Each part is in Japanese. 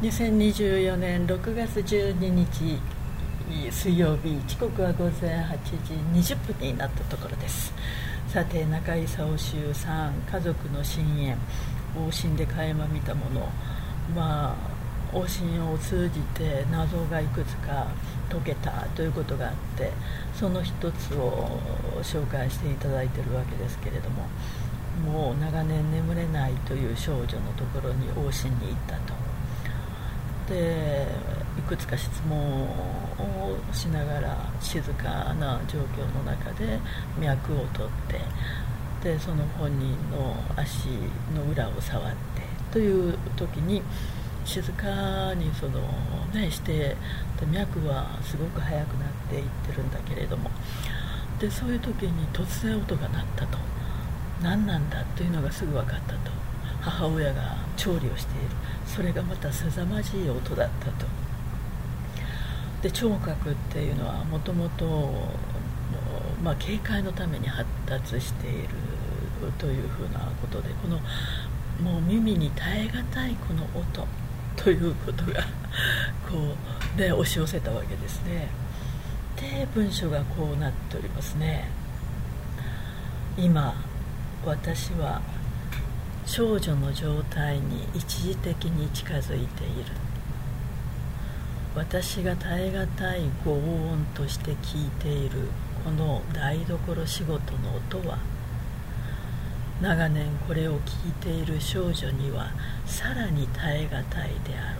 2024年6月12日水曜日、時刻は午前8時20分になったところです。さて、中井沙央集3家族の深淵、往診で垣間見たもの、往診を通じて謎がいくつか解けたということがあって、その一つを紹介していただいているわけですけれども、もう長年眠れないという少女のところに往診に行ったと。で、いくつか質問をしながら静かな状況の中で脈を取って、でその本人の足の裏を触ってという時に、静かにしてで脈はすごく速くなっていってるんだけれども、でそういう時に突然音が鳴ったと。何なんだというのがすぐ分かったと。母親が調理をしている。それがまた凄まじい音だったと。で、聴覚っていうのはもともと警戒のために発達しているというふうなことで、このもう耳に耐え難いこの音ということが押し寄せたわけですね。で、文章がこうなっておりますね。今私は少女の状態に一時的に近づいている。私が耐え難い轟音として聞いているこの台所仕事の音は、長年これを聞いている少女にはさらに耐え難いであろ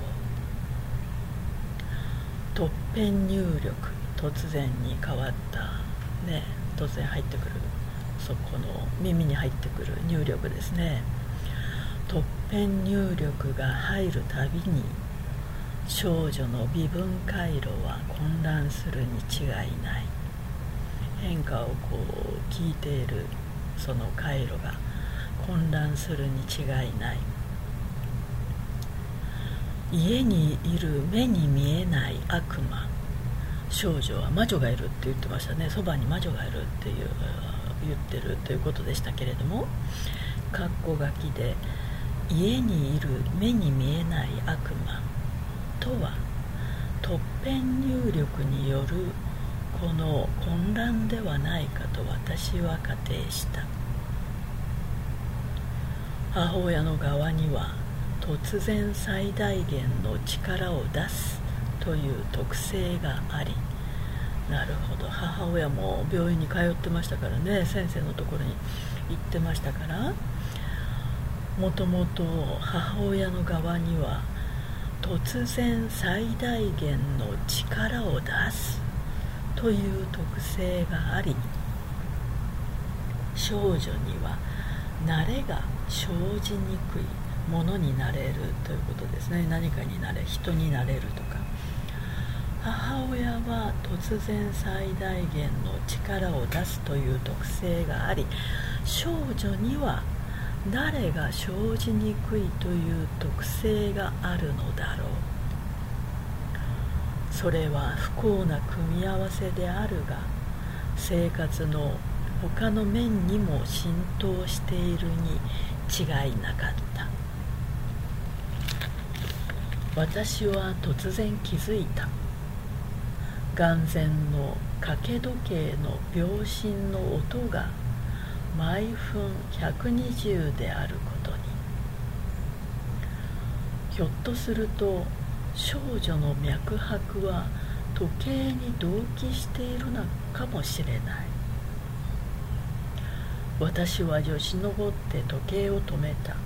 う。突編入力、突然に変わったね、突然入ってくる、そこの耳に入ってくる入力ですね。突編入力が入るたびに少女の微分回路は混乱するに違いない。変化を聞いているその回路が混乱するに違いない。家にいる目に見えない悪魔、少女は魔女がいるって言ってましたね。そばに魔女がいるって言ってるということでしたけれども、括弧書きで家にいる目に見えない悪魔とは、突編入力によるこの混乱ではないかと私は仮定した。母親の側には突然最大限の力を出すという特性があり、なるほど、母親も病院に通ってましたからね、先生のところに行ってましたから、もともと母親の側には突然最大限の力を出すという特性があり、少女には慣れが生じにくいものになれるということですね。何かになれ、人になれるとか。母親は突然最大限の力を出すという特性があり、少女には慣れが生じにくいという特性があるのだろう。それは不幸な組み合わせであるが、生活の他の面にも浸透しているに違いなかった。私は突然気づいた。眼前の掛け時計の秒針の音が毎分120であることに。ひょっとすると少女の脈拍は時計に同期しているのかもしれない。私はよじ登って時計を止めた。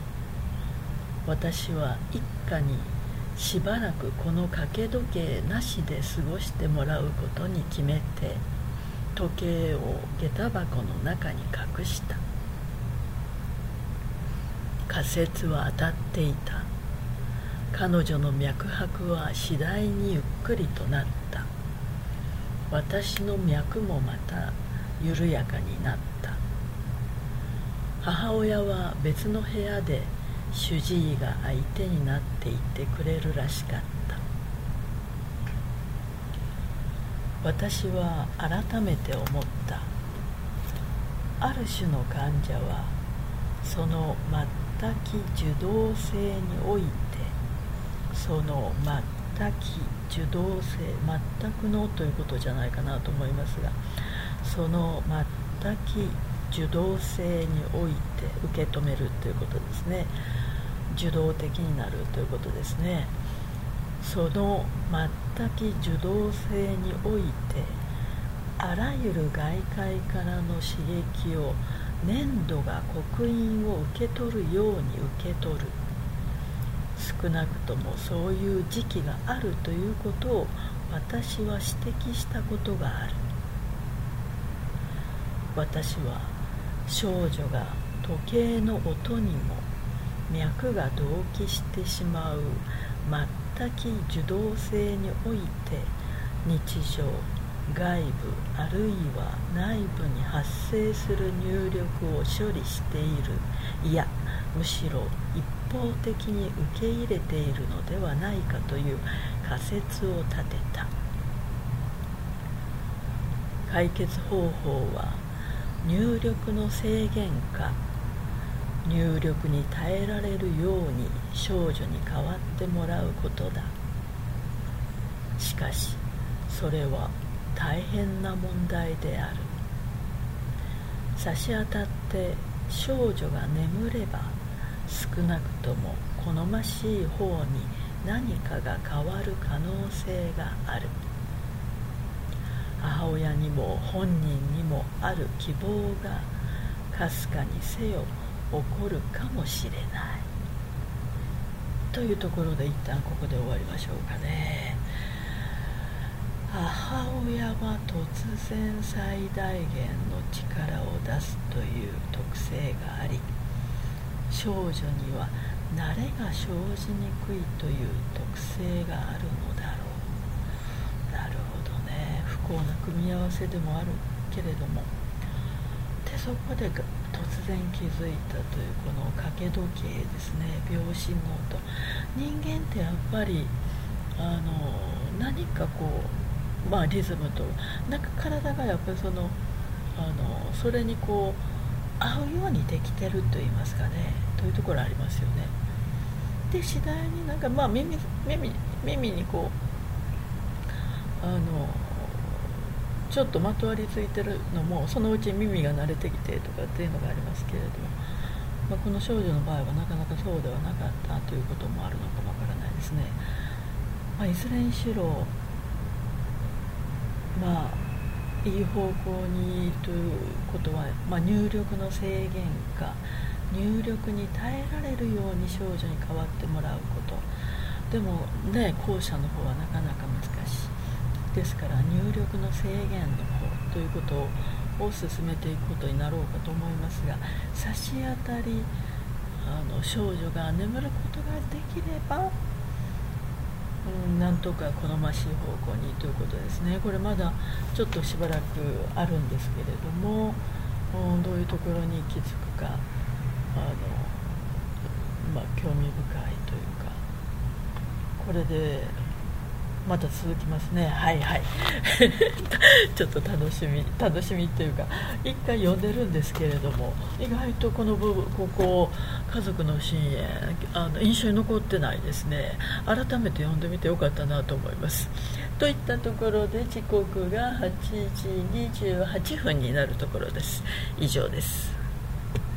私は一家にしばらくこの掛け時計なしで過ごしてもらうことに決めて、時計を下駄箱の中に隠した。仮説は当たっていた。彼女の脈拍は次第にゆっくりとなった。私の脈もまた緩やかになった。母親は別の部屋で主治医が相手になっていてくれるらしかった。私は改めて思った。ある種の患者はその全き受動性においてその全き受動性、全くのということじゃないかなと思いますが、その全き受動性において受け止めるということですね。受動的になるということですね。その全き受動性においてあらゆる外界からの刺激を粘土が刻印を受け取るように受け取る。少なくともそういう時期があるということを私は指摘したことがある。私は少女が時計の音にも脈が同期してしまう全き受動性において日常、外部あるいは内部に発生する入力を処理している、いやむしろ一方的に受け入れているのではないかという仮説を立てた。解決方法は入力の制限か入力に耐えられるように少女に代わってもらうことだ。しかしそれは大変な問題である。差し当たって少女が眠れば少なくとも好ましい方に何かが変わる可能性がある。母親にも本人にもある希望がかすかにせよ起こるかもしれないというところで一旦ここで終わりましょうかね。母親は突然最大限の力を出すという特性があり、少女には慣れが生じにくいという特性があるのだろう。なるほどね。不幸な組み合わせでもあるけれども、でそこで突然気づいたというこの掛け時計ですね。秒針の音。人間ってやっぱり何かこうリズムとなんか体がやっぱりそれにこう合うようにできてると言いますかね、というところありますよね。で次第になんか耳にこうちょっとまとわりついてるのもそのうち耳が慣れてきてとかっていうのがありますけれども、この少女の場合はなかなかそうではなかったということもあるのかもわからないですね。いずれにしろいい方向にということは、入力の制限か入力に耐えられるように少女に代わってもらうこと。でもね、後者の方はなかなか難しいですから、入力の制限の方ということを進めていくことになろうかと思いますが、差し当たり少女が眠ることができればなんとか好ましい方向にということですね。これまだちょっとしばらくあるんですけれども、どういうところに気づくか興味深いというか、これでまた続きますね。はいちょっと楽しみというか、一回読んでるんですけれども、意外とこの部分ここ家族の深淵印象に残ってないですね。改めて読んでみてよかったなと思います。といったところで時刻が8時28分になるところです。以上です。